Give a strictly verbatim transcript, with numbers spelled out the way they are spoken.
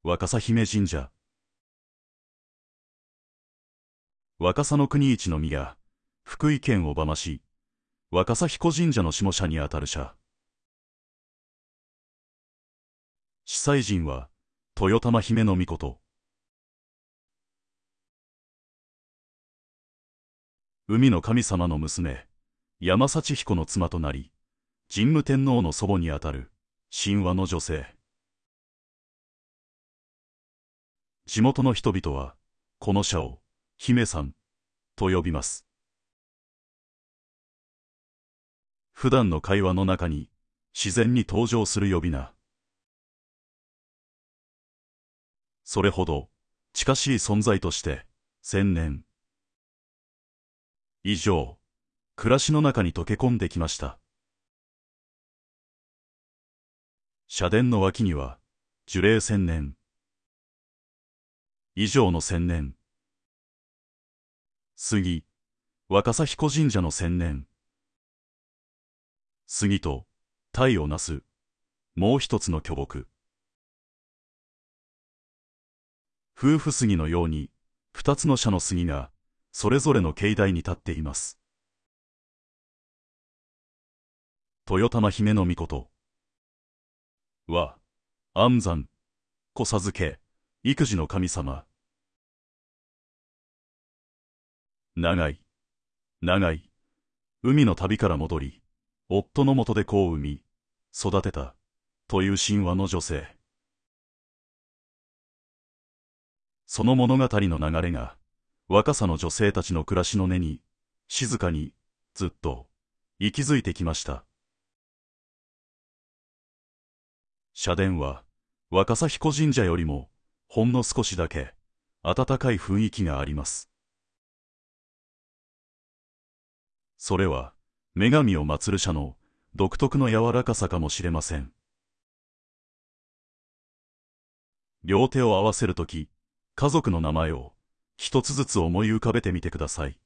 若狭姫神社。若狭の国一の宮、福井県小浜市、若狭彦神社の下社にあたる社。司祭神は、豊玉姫の命。海の神様の娘、山幸彦の妻となり、神武天皇の祖母にあたる、神話の女性。地元の人々は、この社を、姫さん、と呼びます。普段の会話の中に、自然に登場する呼び名。それほど、近しい存在として、千年以上、暮らしの中に溶け込んできました。社殿の脇には、樹齢千年以上の千年。杉、若狭彦神社の千年。杉と、体をなす、もう一つの巨木。夫婦杉のように、二つの社の杉が、それぞれの境内に立っています。豊玉姫の命は、安産、子授け、育児の神様。長い、長い、海の旅から戻り、夫のもとで子を産み、育てた、という神話の女性。その物語の流れが、若狭の女性たちの暮らしの根に、静かに、ずっと、息づいてきました。社殿は、若狭彦神社よりも、ほんの少しだけ、温かい雰囲気があります。それは、女神を祀る社の、独特の柔らかさかもしれません。両手を合わせるとき、家族の名前を、一つずつ思い浮かべてみてください。